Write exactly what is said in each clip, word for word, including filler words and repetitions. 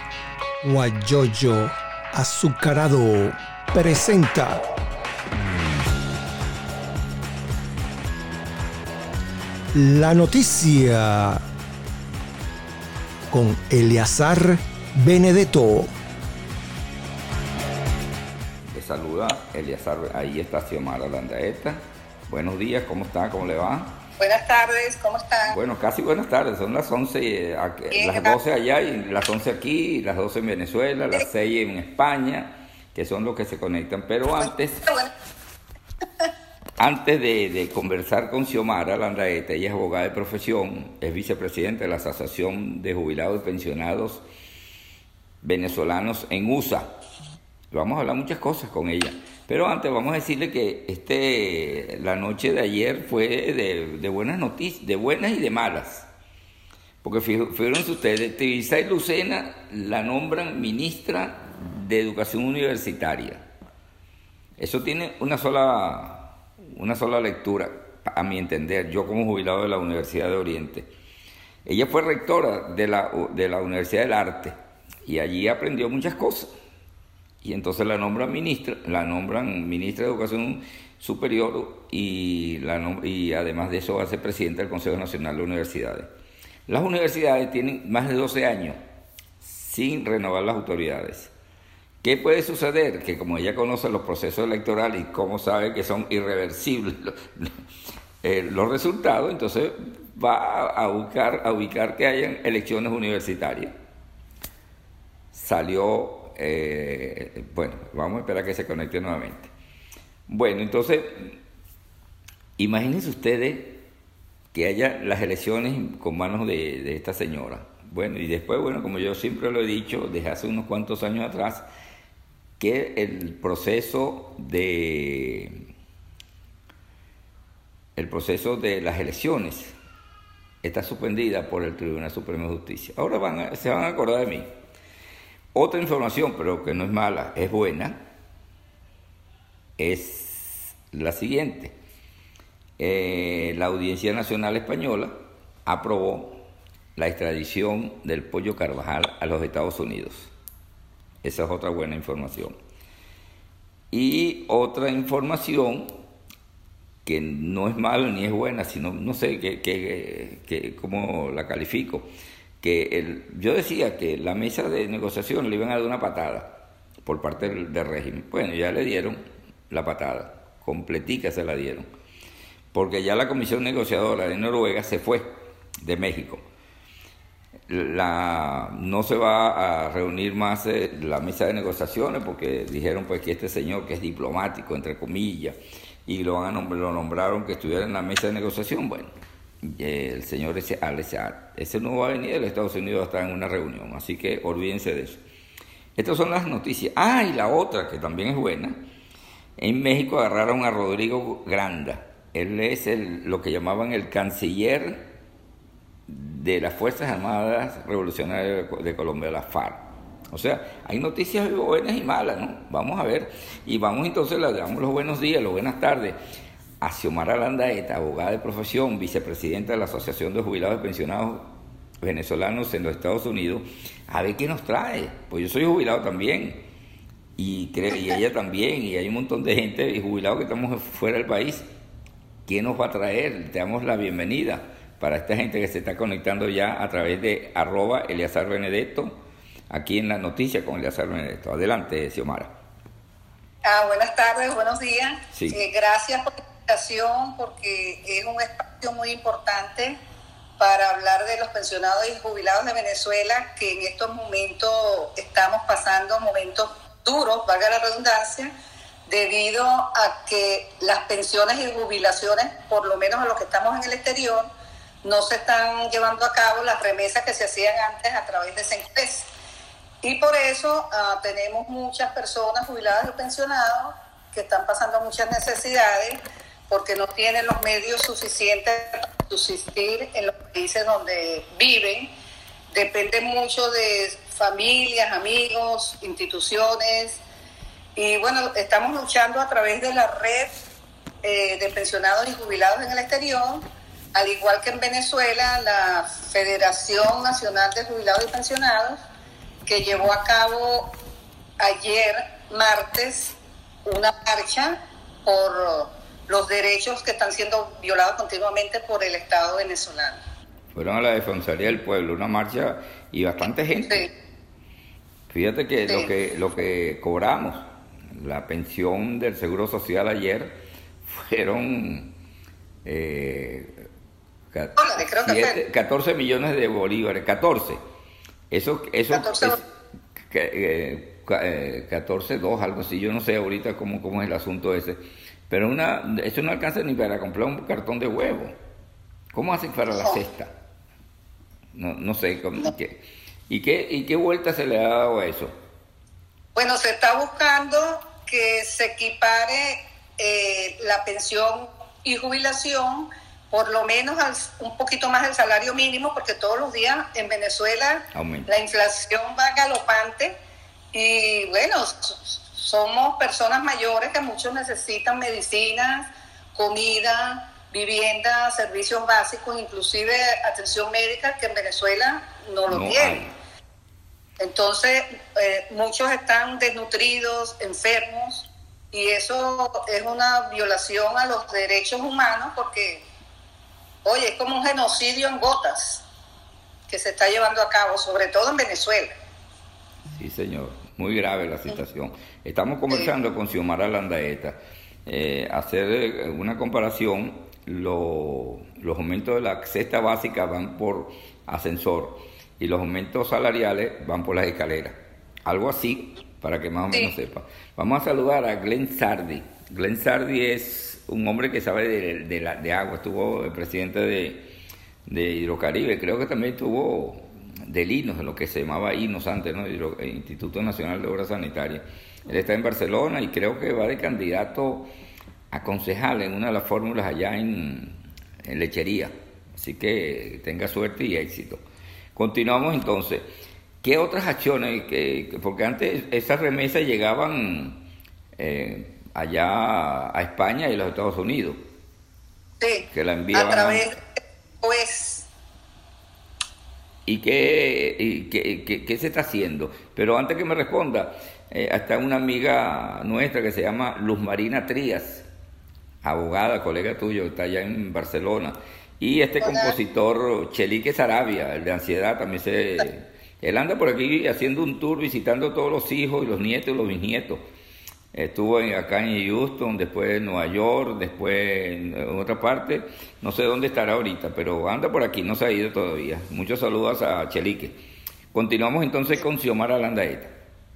Guayoyo Azucarado presenta la noticia con Eleazar Benedetto. Le saluda Eleazar, ahí está Xiomara Landaeta. Buenos días, ¿cómo está? ¿Cómo le va? Buenas tardes, ¿cómo están? Bueno, casi buenas tardes, son las once, Bien, las doce allá y las once aquí, las doce en Venezuela, las seis en España, que son los que se conectan. Pero antes, antes de, de conversar con Xiomara Landaeta, ella es abogada de profesión, es vicepresidenta de la Asociación de Jubilados y Pensionados Venezolanos en U S A. Vamos a hablar muchas cosas con ella. Pero antes vamos a decirle que este, la noche de ayer fue de, de buenas noticias, de buenas y de malas. Porque fíjense ustedes, Tibisay Lucena la nombran ministra de Educación Universitaria. Eso tiene una sola, una sola lectura, a mi entender, yo como jubilado de la Universidad de Oriente. Ella fue rectora de la, de la Universidad del Arte y allí aprendió muchas cosas. Y entonces la nombran ministra, la nombran ministra de Educación Superior y, la, y además de eso va a ser presidenta del Consejo Nacional de Universidades. Las universidades tienen más de doce años sin renovar las autoridades. ¿Qué puede suceder? Que como ella conoce los procesos electorales y cómo sabe que son irreversibles los, eh, los resultados, entonces va a buscar, a ubicar que hayan elecciones universitarias. Salió... Eh, bueno, vamos a esperar que se conecte nuevamente. Bueno, entonces, imagínense ustedes que haya las elecciones con manos de, de esta señora. Bueno, y después, bueno, como yo siempre lo he dicho desde hace unos cuantos años atrás, que el proceso de el proceso de las elecciones está suspendida por el Tribunal Supremo de Justicia. Ahora van a, se van a acordar de mí. Otra información, pero que no es mala, es buena, es la siguiente. Eh, la Audiencia Nacional Española aprobó la extradición del Pollo Carvajal a los Estados Unidos. Esa es otra buena información. Y otra información que no es mala ni es buena, sino no sé qué, qué, qué, cómo la califico. Que el, yo decía que la mesa de negociación le iban a dar una patada por parte del, del régimen. Bueno, ya le dieron la patada, completica se la dieron, porque ya la comisión negociadora de Noruega se fue de México. La, no se va a reunir más eh, la mesa de negociaciones porque dijeron pues que este señor que es diplomático, entre comillas, y lo, van a nombr- lo nombraron que estuviera en la mesa de negociación, bueno. El señor ese Al-Assad, ese no va a venir de Estados Unidos a estar en una reunión, así que olvídense de eso. Estas son las noticias. Ah, y la otra, que también es buena, en México agarraron a Rodrigo Granda. Él es el, lo que llamaban el canciller de las Fuerzas Armadas Revolucionarias de Colombia, la FARC. O sea, hay noticias buenas y malas, ¿no? Vamos a ver, y vamos entonces, le damos los buenos días, las buenas tardes a Xiomara Landaeta, abogada de profesión, vicepresidenta de la Asociación de Jubilados y Pensionados Venezolanos en los Estados Unidos, a ver qué nos trae. Pues yo soy jubilado también, y, creo, y ella también, y hay un montón de gente y jubilados que estamos fuera del país. ¿Qué nos va a traer? Te damos la bienvenida para esta gente que se está conectando ya a través de arroba Eleazar Benedetto, aquí en la noticia con Eleazar Benedetto. Adelante, Xiomara. Ah, buenas tardes, buenos días. Sí. Eh, gracias por porque es un espacio muy importante para hablar de los pensionados y jubilados de Venezuela, que en estos momentos estamos pasando momentos duros, valga la redundancia, debido a que las pensiones y jubilaciones, por lo menos a los que estamos en el exterior, no se están llevando a cabo las remesas que se hacían antes a través de CENPES. Y por eso uh, tenemos muchas personas jubiladas y pensionados que están pasando muchas necesidades, porque no tienen los medios suficientes para subsistir en los países donde viven. Dependen mucho de familias, amigos, instituciones. Y bueno, estamos luchando a través de la red eh, de pensionados y jubilados en el exterior, al igual que en Venezuela, la Federación Nacional de Jubilados y Pensionados que llevó a cabo ayer, martes, una marcha por los derechos que están siendo violados continuamente por el Estado venezolano. Fueron a la Defensoría del Pueblo, una marcha y bastante gente. Sí. Fíjate que, sí. lo que lo que cobramos, la pensión del Seguro Social ayer, fueron eh, Dólares, creo siete, que catorce millones de bolívares, catorce. Eso, eso catorce. Es, eh, eh, catorce, dos, algo así. Yo no sé ahorita cómo, cómo es el asunto ese. Pero una, eso no alcanza ni para comprar un cartón de huevo. ¿Cómo hacen para la cesta? No, no sé. Cómo, no. ¿Qué, y, qué, ¿Y qué vuelta se le ha dado a eso? Bueno, se está buscando que se equipare eh, la pensión y jubilación por lo menos al, un poquito más del salario mínimo, porque todos los días en Venezuela Aumenta. La inflación va galopante y bueno, somos personas mayores que muchos necesitan medicinas, comida, vivienda, servicios básicos, inclusive atención médica, que en Venezuela no lo no tienen. Hay. Entonces, eh, muchos están desnutridos, enfermos, y eso es una violación a los derechos humanos porque, oye, es como un genocidio en gotas que se está llevando a cabo, sobre todo en Venezuela. Sí, señor, muy grave la situación. Estamos conversando sí. con Xiomara Landaeta, eh, hacer una comparación, lo, los aumentos de la cesta básica van por ascensor y los aumentos salariales van por las escaleras. Algo así, para que más o menos sí. sepa. Vamos a saludar a Glenn Sardi. Glenn Sardi es un hombre que sabe de, de, la, de agua, estuvo el presidente de, de Hidrocaribe, creo que también estuvo del I N O S, lo que se llamaba I N O S antes, ¿no? El Instituto Nacional de Obras Sanitarias. Él está en Barcelona y creo que va de candidato a concejal en una de las fórmulas allá en, en Lechería. Así que tenga suerte y éxito. Continuamos entonces. ¿Qué otras acciones? Que, porque antes esas remesas llegaban eh, allá a España y a los Estados Unidos. Sí, que la enviaban a través de pues. ¿Y qué, y qué, qué, qué se está haciendo? Pero antes que me responda, eh, hasta una amiga nuestra que se llama Luz Marina Trías, abogada, colega tuyo, está allá en Barcelona, y este Hola. compositor Chelique Sarabia, el de Ansiedad, también se... Él anda por aquí haciendo un tour, visitando a todos los hijos y los nietos y los bisnietos. Estuvo en, acá en Houston, después en Nueva York, después en otra parte. No sé dónde estará ahorita, pero anda por aquí, no se ha ido todavía. Muchos saludos a Chelique. Continuamos entonces con Xiomara Landaeta.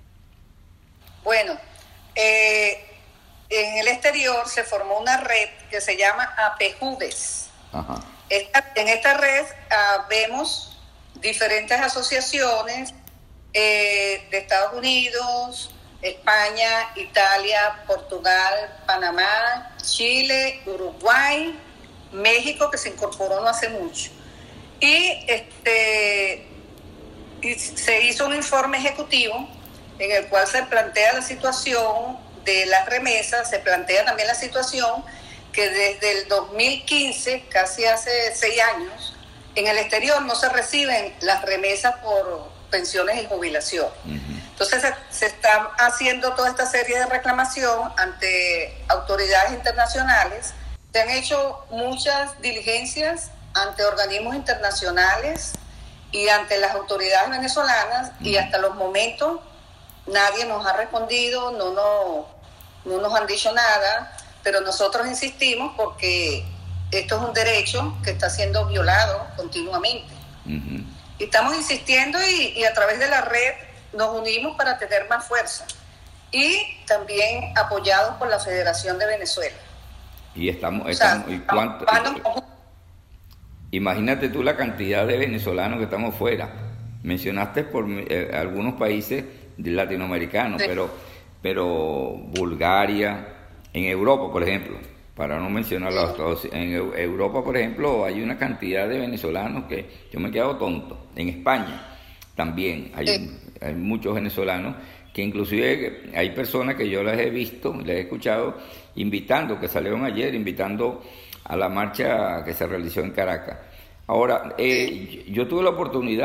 Bueno, eh, en el exterior se formó una red que se llama APEJUVES. Ajá. Esta, en esta red uh, vemos diferentes asociaciones eh, de Estados Unidos, España, Italia, Portugal, Panamá, Chile, Uruguay, México, que se incorporó no hace mucho. Y, este, y se hizo un informe ejecutivo en el cual se plantea la situación de las remesas, se plantea también la situación que desde el dos mil quince, casi hace seis años, en el exterior no se reciben las remesas por pensiones y jubilación. Uh-huh. Entonces se, se está haciendo toda esta serie de reclamación ante autoridades internacionales. Se han hecho muchas diligencias ante organismos internacionales y ante las autoridades venezolanas, uh-huh. y hasta los momentos nadie nos ha respondido, no, no, no nos han dicho nada, pero nosotros insistimos porque esto es un derecho que está siendo violado continuamente. Uh-huh. Y estamos insistiendo y, y a través de la red nos unimos para tener más fuerza. Y también apoyados por la Federación de Venezuela. Y estamos... estamos o sea, ¿y cuánto, y, imagínate tú la cantidad de venezolanos que estamos fuera. Mencionaste por eh, algunos países latinoamericanos, sí. pero, pero Bulgaria, en Europa, por ejemplo... Para no mencionar los Estados Unidos. En Europa, por ejemplo, hay una cantidad de venezolanos que yo me he quedado tonto. En España también hay, sí. hay muchos venezolanos que inclusive hay personas que yo las he visto, las he escuchado, invitando, que salieron ayer, invitando a la marcha que se realizó en Caracas. Ahora, eh, yo tuve la oportunidad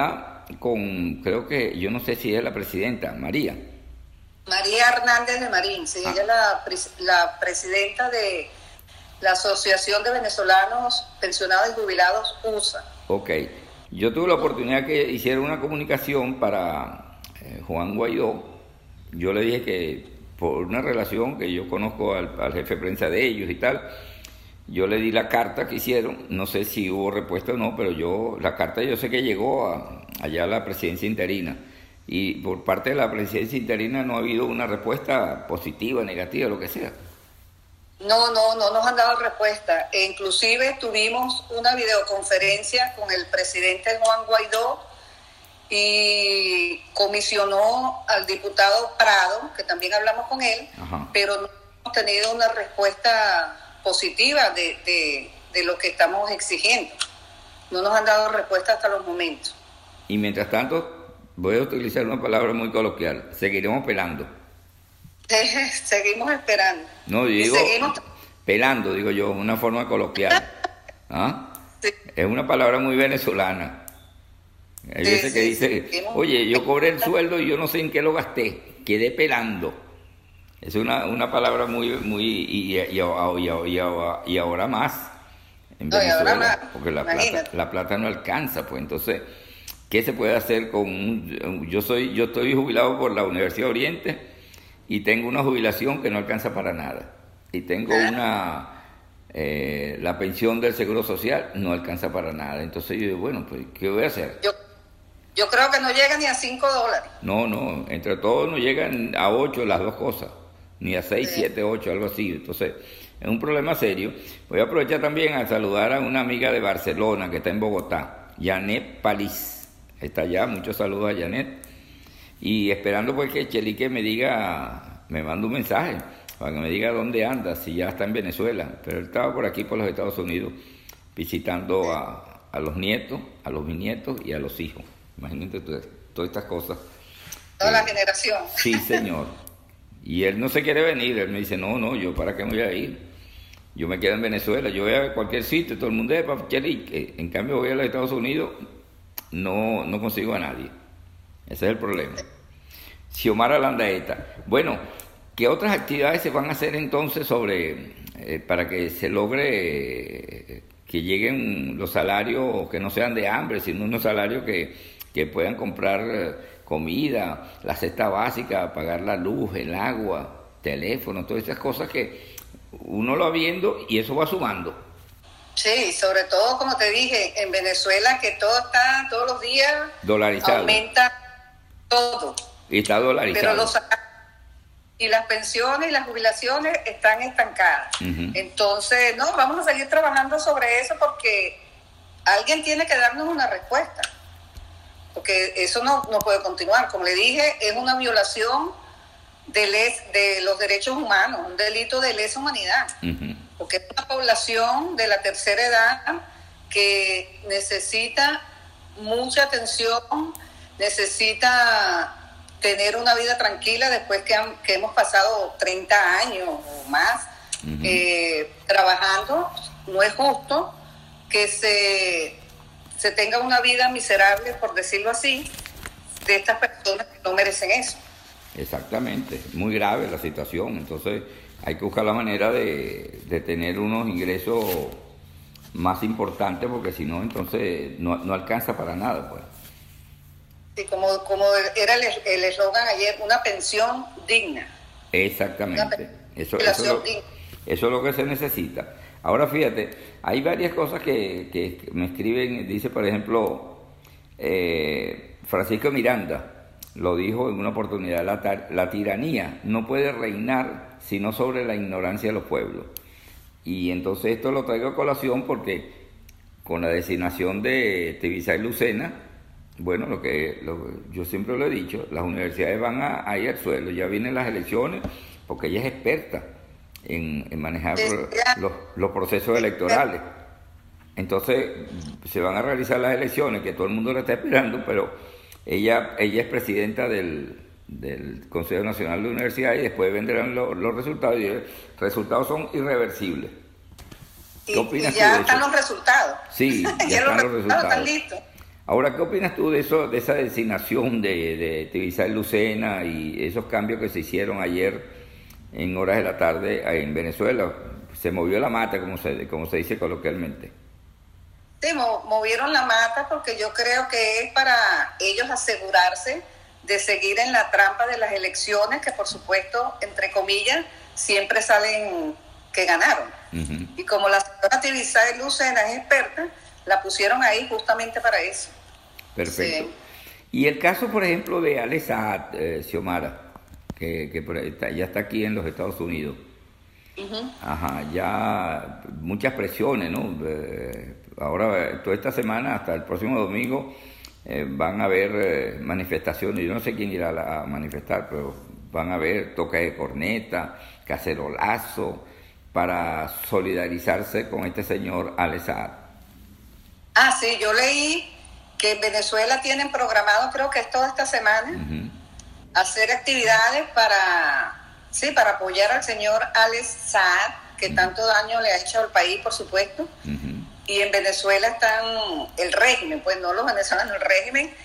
con, creo que, yo no sé si es la presidenta, María. María Hernández de Marín, sí, ah. ella es la, la presidenta de la Asociación de Venezolanos Pensionados y Jubilados U S A. Ok, yo tuve la oportunidad que hiciera una comunicación para eh, Juan Guaidó. Yo le dije que por una relación que yo conozco al, al jefe de prensa de ellos y tal, yo le di la carta que hicieron, no sé si hubo respuesta o no, pero yo, la carta yo sé que llegó a, allá a la presidencia interina, y por parte de la presidencia interina no ha habido una respuesta positiva, negativa, lo que sea. No, no, no nos han dado respuesta. E inclusive tuvimos una videoconferencia con el presidente Juan Guaidó y comisionó al diputado Prado, que también hablamos con él, Ajá. pero no hemos tenido una respuesta positiva de, de, de lo que estamos exigiendo. No nos han dado respuesta hasta los momentos. Y mientras tanto, voy a utilizar una palabra muy coloquial, seguiremos pelando. Seguimos esperando. No, digo, seguimos... pelando, digo yo, una forma coloquial. ¿Ah? Sí. Es una palabra muy venezolana. Hay veces sí, que sí, dice, sí. oye, yo cobré el sueldo y yo no sé en qué lo gasté, quedé pelando. Es una, una palabra muy, muy, y, y, y, y, y ahora más en Venezuela, no, más. porque la plata, la plata no alcanza, pues entonces, ¿qué se puede hacer con un, yo soy, yo estoy jubilado por la Universidad Oriente y tengo una jubilación que no alcanza para nada, y tengo ¿Ah? una, eh, la pensión del Seguro Social no alcanza para nada, entonces yo digo, bueno, pues, ¿qué voy a hacer? Yo, yo creo que no llega ni a cinco dólares. No, no, entre todos no llegan a ocho las dos cosas, ni a seis, sí. siete, ocho, algo así. Entonces, es un problema serio. Voy a aprovechar también a saludar a una amiga de Barcelona que está en Bogotá, Janet Paliz. Está allá, muchos saludos a Janet. Y esperando pues que Chelique me diga, me manda un mensaje, para que me diga dónde anda, si ya está en Venezuela. Pero él estaba por aquí, por los Estados Unidos, visitando a, a los nietos, a los bisnietos y a los hijos. Imagínate todas, todas estas cosas. Toda eh, la generación. Sí, señor. Y él no se quiere venir, él me dice, no, no, yo para qué me voy a ir. Yo me quedo en Venezuela, yo voy a cualquier sitio, todo el mundo es para Chelique. En cambio voy a los Estados Unidos, no, no consigo a nadie. Ese es el problema. Xiomara Landaeta. Bueno, ¿qué otras actividades se van a hacer entonces sobre eh, para que se logre eh, que lleguen los salarios que no sean de hambre, sino unos salarios que, que puedan comprar eh, comida, la cesta básica, pagar la luz, el agua, teléfono, todas esas cosas que uno lo va viendo y eso va sumando? Sí, sobre todo, como te dije, en Venezuela, que todo está, todos los días dolarizado. Aumenta todo. Y está dolarizado. Pero los, y las pensiones y las jubilaciones están estancadas. Uh-huh. Entonces, no, vamos a seguir trabajando sobre eso porque alguien tiene que darnos una respuesta. Porque eso no, no puede continuar. Como le dije, es una violación de, les, de los derechos humanos, un delito de lesa humanidad. Uh-huh. Porque es una población de la tercera edad que necesita mucha atención, necesita tener una vida tranquila después que, han, que hemos pasado treinta años o más uh-huh. eh, trabajando. No es justo que se, se tenga una vida miserable, por decirlo así, de estas personas que no merecen eso. Exactamente, muy grave la situación, entonces hay que buscar la manera de, de tener unos ingresos más importantes, porque si no, entonces no, no alcanza para nada, pues. Sí, como, como era el eslogan ayer, una pensión digna. Exactamente, eso, eso, es lo, eso es lo que se necesita. Ahora fíjate, hay varias cosas que, que me escriben, dice por ejemplo, eh, Francisco Miranda, lo dijo en una oportunidad, la, la tiranía no puede reinar sino sobre la ignorancia de los pueblos. Y entonces esto lo traigo a colación porque con la designación de Tibisay Lucena, bueno, lo que lo, yo siempre lo he dicho, las universidades van a, a ir al suelo, ya vienen las elecciones, porque ella es experta en, en manejar los, los procesos electorales. Entonces se van a realizar las elecciones, que todo el mundo la está esperando, pero ella, ella es presidenta del, del Consejo Nacional de Universidades y después vendrán los, los resultados, y los resultados son irreversibles. ¿Qué opinas? Y ya están los resultados. Sí, ya, ya están los resultados. Están listos. Ahora, ¿qué opinas tú de eso, de esa designación de, de Tibisay Lucena y esos cambios que se hicieron ayer en horas de la tarde en Venezuela? Se movió la mata, como se, como se dice coloquialmente. Sí, movieron la mata porque yo creo que es para ellos asegurarse de seguir en la trampa de las elecciones, que por supuesto, entre comillas, siempre salen que ganaron. Uh-huh. Y como la señora Tibisay Lucena es experta, la pusieron ahí justamente para eso. Perfecto. Sí. Y el caso, por ejemplo, de Ale Saad, eh, Xiomara, que, que está, ya está aquí en los Estados Unidos. Uh-huh. Ajá, ya muchas presiones, ¿no? Eh, ahora, toda esta semana, hasta el próximo domingo, eh, van a haber eh, manifestaciones. Yo no sé quién irá a manifestar, pero van a haber toques de corneta, cacerolazo, para solidarizarse con este señor Ale Saad. Ah, sí, yo leí que en Venezuela tienen programado, creo que es toda esta semana, uh-huh, hacer actividades para... Sí, para apoyar al señor Ale Saad, que uh-huh. tanto daño le ha hecho al país, por supuesto. Uh-huh. Y en Venezuela están el régimen, pues no los venezolanos, el régimen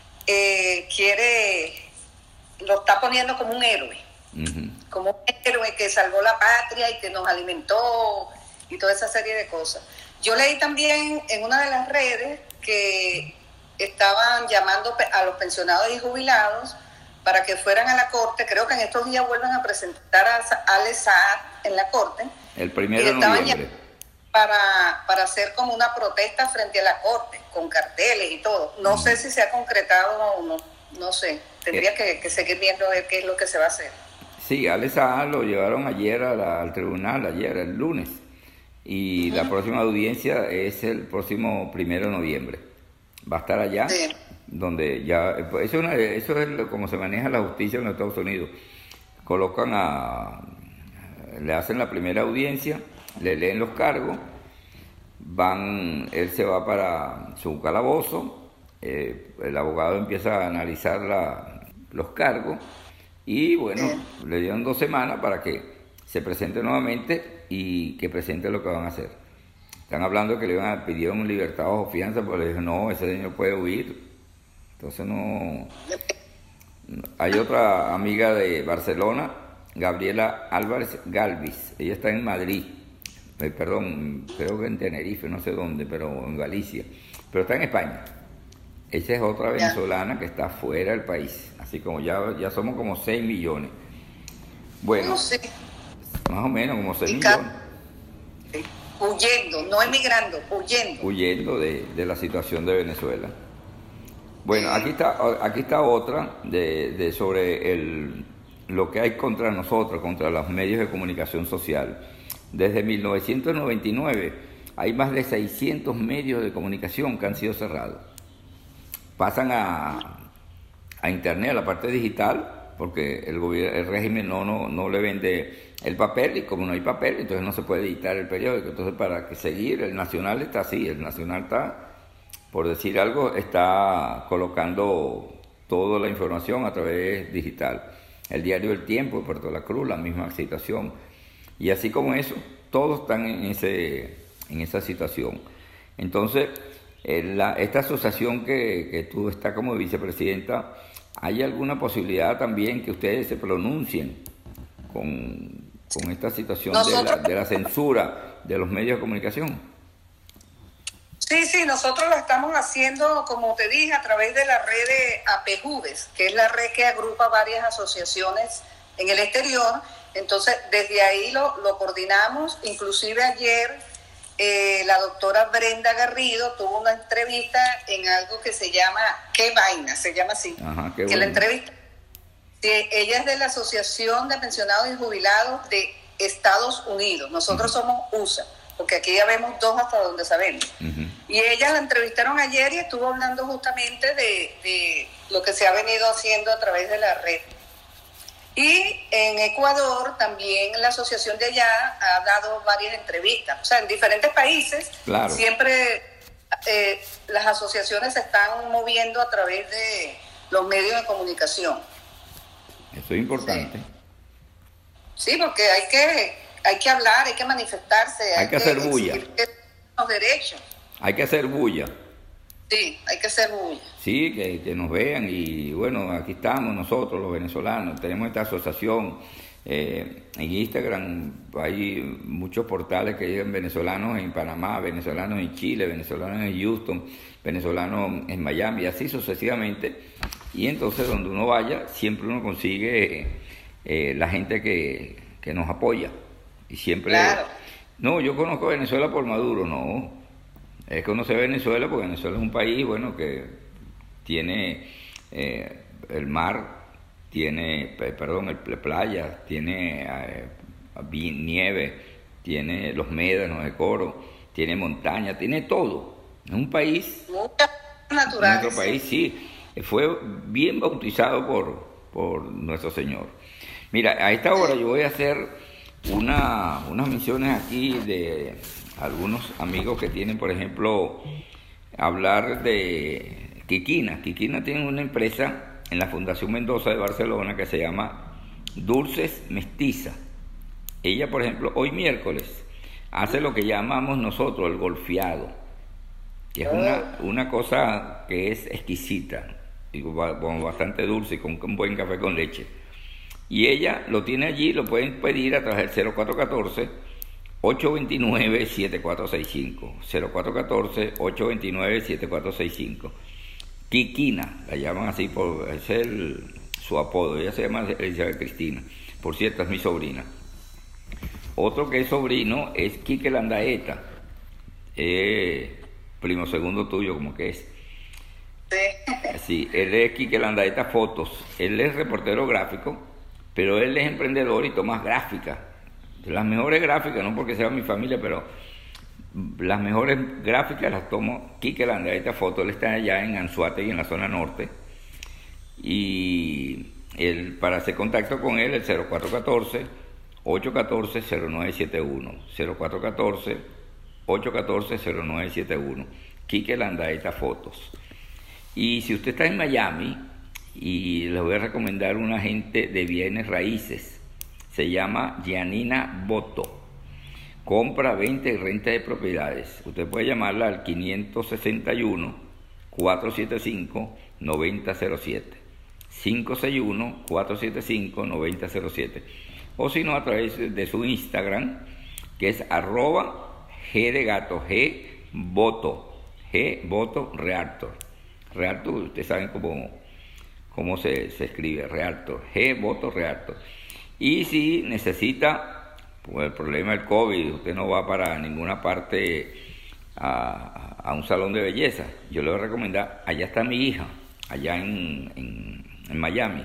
eh, quiere, lo está poniendo como un héroe. Uh-huh. Como un héroe que salvó la patria y que nos alimentó y toda esa serie de cosas. Yo leí también en una de las redes que estaban llamando a los pensionados y jubilados para que fueran a la corte. Creo que en estos días vuelven a presentar a Ale Saad en la corte. El primero de noviembre. Para, para hacer como una protesta frente a la corte, con carteles y todo. No uh-huh. sé si se ha concretado o no, no sé. Tendría que, que seguir viendo a ver qué es lo que se va a hacer. Sí, Ale Saad lo llevaron ayer a la, al tribunal, ayer, el lunes. Y uh-huh. la próxima audiencia es el próximo primero de noviembre. Va a estar allá. Sí. Donde ya, eso es, una, eso es como se maneja la justicia en los Estados Unidos. Colocan a, le hacen la primera audiencia, le leen los cargos, van, él se va para su calabozo, eh, el abogado empieza a analizar la, los cargos y bueno, le dieron dos semanas para que se presente nuevamente y que presente lo que van a hacer. Están hablando de que le iban a pedir un libertad o fianza, pero le dije, no, ese señor puede huir. Entonces no... Hay otra amiga de Barcelona, Gabriela Álvarez Galvis. Ella está en Madrid. Eh, perdón, creo que en Tenerife, no sé dónde, pero en Galicia. Pero está en España. Esa es otra venezolana que está fuera del país. Así como ya, ya somos como seis millones. Bueno, no sé. Más o menos como seis millones. Huyendo, no emigrando, huyendo. Huyendo de, de la situación de Venezuela. Bueno, aquí está, aquí está otra de, de sobre el, lo que hay contra nosotros, contra los medios de comunicación social. Desde mil novecientos noventa y nueve hay más de seiscientos medios de comunicación que han sido cerrados. Pasan a, a internet, a la parte digital, porque el gobierno, el régimen no, no, no le vende el papel, y como no hay papel, entonces no se puede editar el periódico. Entonces, para que seguir, el Nacional está así, el Nacional está... por decir algo, está colocando toda la información a través digital. El diario El Tiempo de Puerto La Cruz, la misma situación. Y así como eso, todos están en, ese, en esa situación. Entonces, la, esta asociación que, que tú estás como vicepresidenta, ¿hay alguna posibilidad también que ustedes se pronuncien con, con esta situación de la, de la censura de los medios de comunicación? Sí, sí, nosotros lo estamos haciendo, como te dije, a través de la red de APEJUVES, que es la red que agrupa varias asociaciones en el exterior. Entonces, desde ahí lo, lo coordinamos. Inclusive ayer eh, la doctora Brenda Garrido tuvo una entrevista en algo que se llama ¿Qué vaina? Se llama así. Ajá, qué que bueno. La entrevista, sí, ella es de la Asociación de Pensionados y Jubilados de Estados Unidos. Nosotros uh-huh. somos U S A, porque aquí ya vemos dos hasta donde sabemos. Uh-huh. Y ella la entrevistaron ayer y estuvo hablando justamente de, de lo que se ha venido haciendo a través de la red. Y en Ecuador también la asociación de allá ha dado varias entrevistas. O sea, en diferentes países, claro. siempre eh, las asociaciones se están moviendo a través de los medios de comunicación. Eso es importante. Sí, sí, porque hay que, hay que hablar, hay que manifestarse. Hay, hay que hacer bulla. Los derechos. Hay que hacer bulla. Sí, hay que ser bulla. Sí, que, que nos vean y bueno, aquí estamos nosotros los venezolanos, tenemos esta asociación. Eh, en Instagram hay muchos portales que llegan venezolanos en Panamá, venezolanos en Chile, venezolanos en Houston, venezolanos en Miami, y así sucesivamente. Y entonces donde uno vaya, siempre uno consigue eh, la gente que, que nos apoya. Y siempre... Claro. No, yo conozco Venezuela por Maduro, no. Es conocer Venezuela porque Venezuela es un país, bueno, que tiene eh, el mar, tiene, perdón, el playa, tiene eh, nieve, tiene los médanos de Coro, tiene montaña, tiene todo. Es un país natural. Nuestro país, sí, fue bien bautizado por, por nuestro Señor. Mira, a esta hora yo voy a hacer una, unas misiones aquí de algunos amigos que tienen, por ejemplo, hablar de Quiquina. Quiquina tiene una empresa en la Fundación Mendoza de Barcelona que se llama Dulces Mestiza. Ella, por ejemplo, hoy miércoles hace lo que llamamos nosotros el golfeado, que es una, una cosa que es exquisita, y con bastante dulce y con un buen café con leche. Y ella lo tiene allí, lo pueden pedir a través del cero cuatro uno cuatro, ocho dos nueve, siete cuatro seis cinco. cero cuatro uno cuatro, ocho dos nueve, siete cuatro seis cinco. Quiquina, la llaman así, por, es el, su apodo. Ella se llama Elizabeth Cristina. Por cierto, es mi sobrina. Otro que es sobrino es Quique Landaeta, eh, primo segundo tuyo, como que es. Sí. Sí, él es Quique Landaeta Fotos. Él es reportero gráfico, pero él es emprendedor y toma gráficas. Las mejores gráficas, no porque sea mi familia, pero las mejores gráficas las tomo Quique Landaeta Fotos. Él está allá en Anzoátegui, en la zona norte. Y él, para hacer contacto con él, el cero cuatro uno cuatro, ocho uno cuatro, cero nueve siete uno. cero cuatro uno cuatro, ocho uno cuatro, cero nueve siete uno. Quique Landaeta Fotos. Y si usted está en Miami, y les voy a recomendar una agente de bienes raíces, se llama Gianina Boto. Compra, venta y renta de propiedades. Usted puede llamarla al quinientos sesenta y uno, cuatrocientos setenta y cinco, noventa cero siete. quinientos sesenta y uno, cuatrocientos setenta y cinco, noventa cero siete. O si no, a través de su Instagram, que es arroba G de gato, G Boto, G Boto Realtor. Realtor, ustedes saben cómo, cómo se, se escribe, Realtor, G Boto Realtor. Y si necesita, por el problema del COVID, usted no va para ninguna parte a, a un salón de belleza, yo le voy a recomendar, allá está mi hija, allá en, en, en Miami.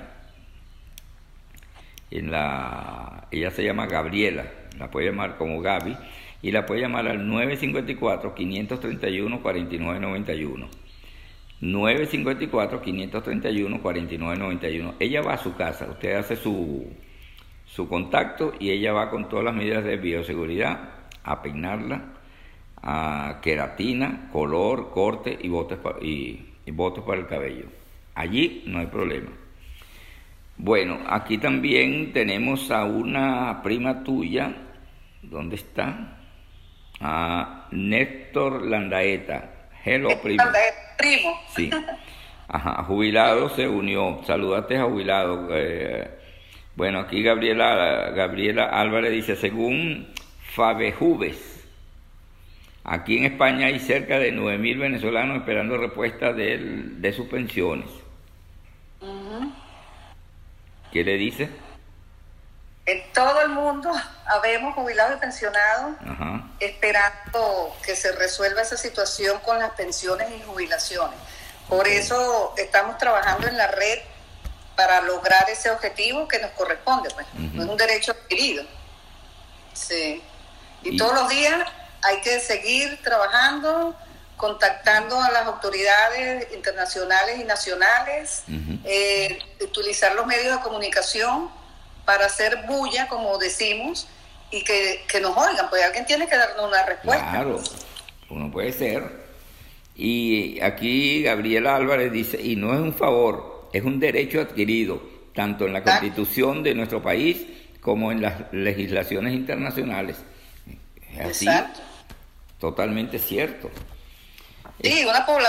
En la, ella se llama Gabriela, la puede llamar como Gaby, y la puede llamar al nueve cinco cuatro, cinco tres uno, cuatro nueve nueve uno. nueve cinco cuatro, cinco tres uno, cuatro nueve nueve uno. Ella va a su casa, usted hace su, su contacto y ella va con todas las medidas de bioseguridad a peinarla, a queratina, color, corte y botes, pa, y, y botes para el cabello. Allí no hay problema. Bueno, aquí también tenemos a una prima tuya. ¿Dónde está? A Néstor Landaeta. Hello, primo. Primo. Sí. Ajá, jubilado se unió. Saludaste a jubilado. Eh, bueno, aquí Gabriela, Gabriela Álvarez dice, según Fabejuves, aquí en España hay cerca de nueve mil venezolanos esperando respuesta de, de sus pensiones. Uh-huh. ¿Qué le dice? En todo el mundo habemos jubilados y pensionados. Ajá. Esperando que se resuelva esa situación con las pensiones y jubilaciones. Por eso estamos trabajando en la red para lograr ese objetivo que nos corresponde, pues. Uh-huh. No es un derecho adquirido. Sí. Y, y todos los días hay que seguir trabajando, contactando a las autoridades internacionales y nacionales, uh-huh. eh, utilizar los medios de comunicación para hacer bulla, como decimos, y que, que nos oigan, pues alguien tiene que darnos una respuesta. Claro, uno puede ser. Y aquí Gabriela Álvarez dice, y no es un favor, es un derecho adquirido, tanto en la Constitución de nuestro país como en las legislaciones internacionales. Es así. Exacto. Totalmente cierto. Sí, una población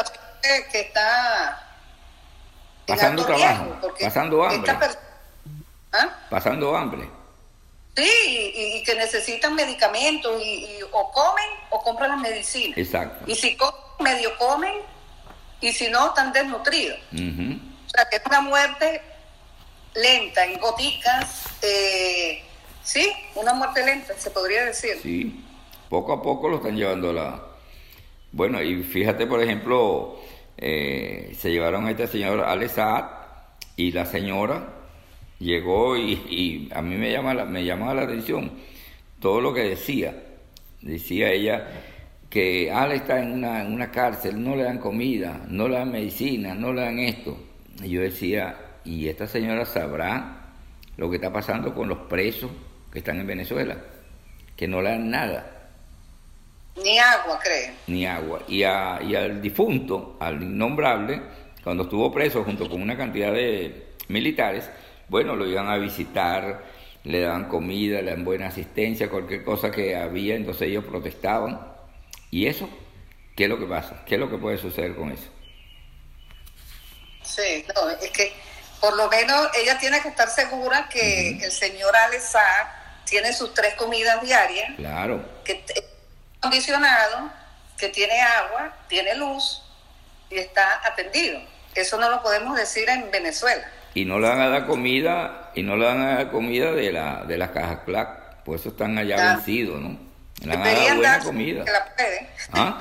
que, que está pasando trabajo, pasando hambre. Per- ¿Ah? Pasando hambre. Sí, y, y que necesitan medicamentos y, y o comen o compran las medicinas. Exacto. Y si comen, medio comen, y si no, están desnutridos. Uh-huh. O sea, que es una muerte lenta, en goticas, eh, sí, una muerte lenta, se podría decir. Sí, poco a poco lo están llevando a la... Bueno, y fíjate, por ejemplo, eh, se llevaron a este señor Alex Saad, y la señora llegó y, y a mí me, llama la, me llamaba la atención todo lo que decía. Decía ella que Alex está en una, en una cárcel, no le dan comida, no le dan medicina, no le dan esto. Y yo decía, ¿y esta señora sabrá lo que está pasando con los presos que están en Venezuela? Que no le dan nada. Ni agua, creen. Ni agua. Y, a, y al difunto, al innombrable, cuando estuvo preso junto con una cantidad de militares, bueno, lo iban a visitar, le daban comida, le daban buena asistencia, cualquier cosa que había, entonces ellos protestaban. ¿Y eso? ¿Qué es lo que pasa? ¿Qué es lo que puede suceder con eso? Sí, no, es que por lo menos ella tiene que estar segura que uh-huh. el señor Alex Saad tiene sus tres comidas diarias. Claro. Que es acondicionado, que tiene agua, tiene luz y está atendido. Eso no lo podemos decir en Venezuela. Y no le van a dar comida, y no le van a dar comida de la de las cajas C L A C, por eso están allá claro. vencidos, ¿no? Le van a dar buena comida. Que la puede. ¿Ah?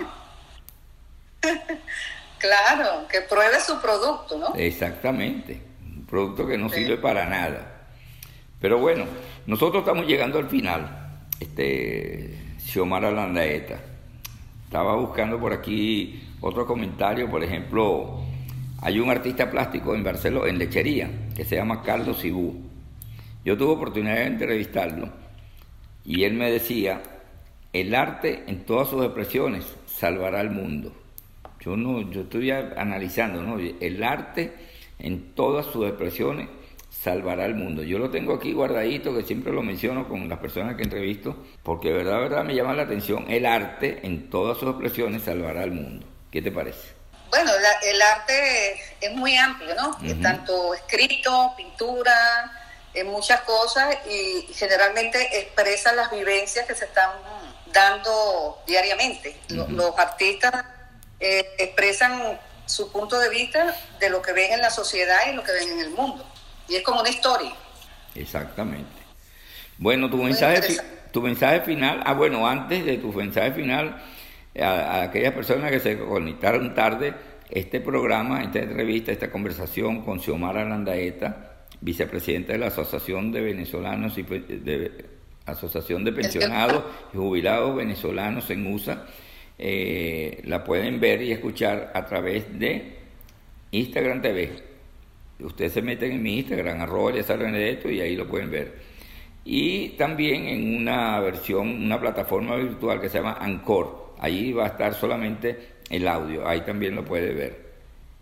Claro, que pruebe su producto, ¿no? Exactamente, un producto que no sí. sirve para nada. Pero bueno, nosotros estamos llegando al final. Este, Xiomara Landaeta. Estaba buscando por aquí otro comentario, por ejemplo, hay un artista plástico en Barcelona, en Lechería, que se llama Carlos Cibú. Yo tuve oportunidad de entrevistarlo y él me decía, el arte en todas sus expresiones salvará al mundo. Yo no, yo estoy analizando, ¿no? El arte en todas sus expresiones salvará al mundo. Yo lo tengo aquí guardadito, que siempre lo menciono con las personas que entrevisto, porque de verdad, de verdad me llama la atención. El arte en todas sus expresiones salvará al mundo. ¿Qué te parece? Bueno, la, el arte es muy amplio, ¿no? Uh-huh. Es tanto escrito, pintura, en muchas cosas, y generalmente expresa las vivencias que se están dando diariamente. Uh-huh. Los artistas eh, expresan su punto de vista de lo que ven en la sociedad y lo que ven en el mundo. Y es como una historia. Exactamente. Bueno, tu mensaje, tu mensaje final, ah bueno, antes de tu mensaje final, a, a aquellas personas que se conectaron tarde, este programa, esta entrevista, esta conversación con Xiomara Landaeta, vicepresidenta de la Asociación de Venezolanos y de Asociación de Pensionados y Jubilados Venezolanos en U S A, eh, la pueden ver y escuchar a través de Instagram T V. Ustedes se meten en mi Instagram, arroba Eleazar Benedetto, y ahí lo pueden ver. Y también en una versión, una plataforma virtual que se llama Anchor. Ahí va a estar solamente el audio, ahí también lo puede ver.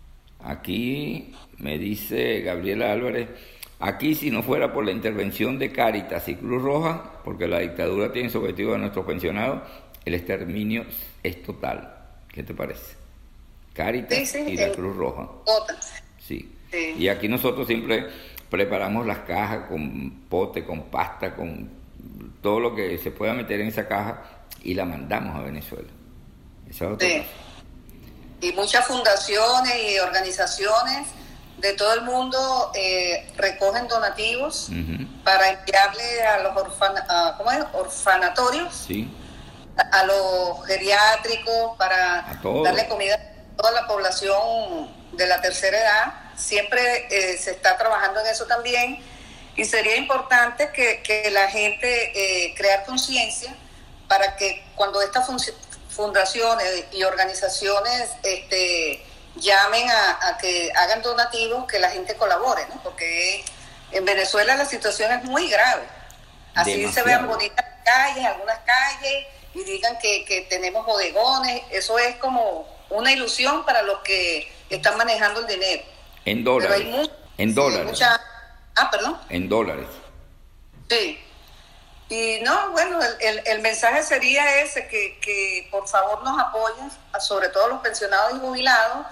Aquí me dice Gabriela Álvarez, aquí si no fuera por la intervención de Cáritas y Cruz Roja, porque la dictadura tiene su objetivo de nuestros pensionados, el exterminio es total. ¿Qué te parece? Cáritas sí, sí, y la Cruz Roja. Sí. Sí. Y aquí nosotros siempre preparamos las cajas con pote, con pasta, con todo lo que se pueda meter en esa caja y la mandamos a Venezuela. Esa es otra sí. cosa. Y muchas fundaciones y organizaciones de todo el mundo eh, recogen donativos uh-huh. para enviarle a los orfan a, ¿cómo es? orfanatorios, sí. a, a los geriátricos, para darle comida a toda la población de la tercera edad. Siempre eh, se está trabajando en eso también, y sería importante que, que la gente eh, crear conciencia para que cuando estas fundaciones y organizaciones este, llamen a, a que hagan donativos, que la gente colabore, ¿no? Porque en Venezuela la situación es muy grave. Así Demasiado. Se vean bonitas calles, algunas calles, y digan que, que tenemos bodegones. Eso es como una ilusión para los que están manejando el dinero. En dólares. Pero hay mucho, en sí, dólares. Mucha, ah, perdón. En dólares. Sí. Y no, bueno, el, el, el mensaje sería ese, que, que por favor nos apoyen, sobre todo los pensionados y jubilados,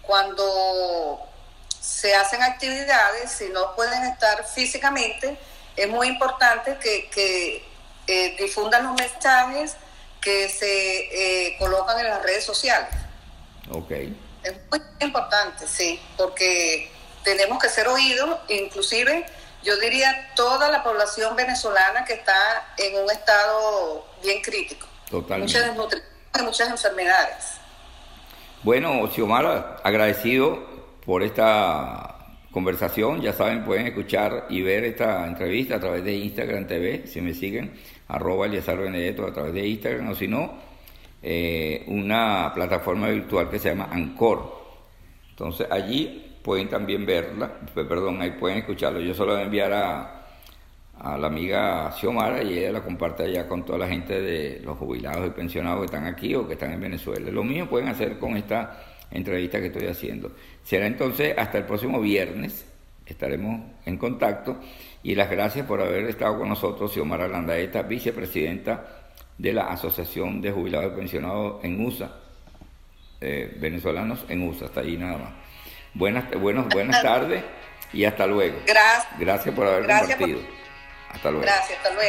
cuando se hacen actividades, si no pueden estar físicamente, es muy importante que, que eh, difundan los mensajes que se eh, colocan en las redes sociales. Ok. Es muy importante, sí, porque tenemos que ser oídos, inclusive yo diría toda la población venezolana que está en un estado bien crítico. Totalmente. Mucha desnutrición y muchas enfermedades. Bueno, Xiomara, agradecido por esta conversación. Ya saben, pueden escuchar y ver esta entrevista a través de Instagram T V, si me siguen, arroba Eliezer Benedetto a través de Instagram, o si no, eh, una plataforma virtual que se llama Anchor. Entonces allí pueden también verla, perdón, ahí pueden escucharlo. Yo se lo voy a enviar a, a la amiga Xiomara y ella la comparte allá con toda la gente de los jubilados y pensionados que están aquí o que están en Venezuela. Lo mismo pueden hacer con esta entrevista que estoy haciendo. Será entonces hasta el próximo viernes, estaremos en contacto, y las gracias por haber estado con nosotros, Xiomara Landaeta, vicepresidenta de la Asociación de Jubilados y Pensionados en U S A, eh, venezolanos en U S A, hasta ahí nada más. Buenas, buenos, buenas tardes y hasta luego. Gracias. Gracias por haber Gracias compartido. Por... Hasta luego. Gracias, hasta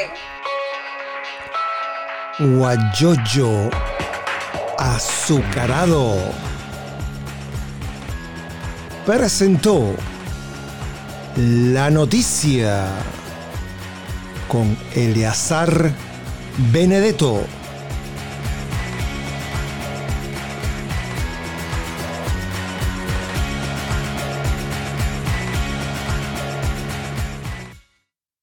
luego. Guayoyo azucarado presentó la noticia con Eliezer Benedetto.